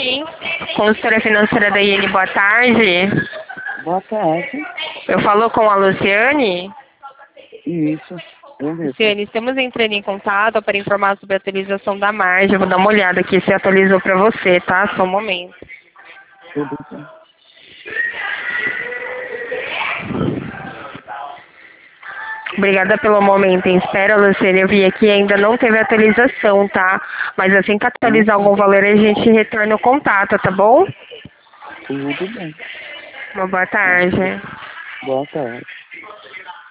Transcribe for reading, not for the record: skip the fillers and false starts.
sim. Consultora financeira da IN, boa tarde. Boa tarde. Eu falo com a Luciane. Isso, eu mesmo. Luciane, estamos entrando em contato para informar sobre a atualização da margem. Eu vou dar uma olhada aqui se atualizou para você, tá? Só um momento. Tudo bem. Obrigada pelo momento em espera, Luciane. Eu vi aqui ainda não teve atualização, tá? Mas assim que atualizar algum valor, a gente retorna o contato, tá bom? Tudo bem. Uma boa tarde. Boa tarde.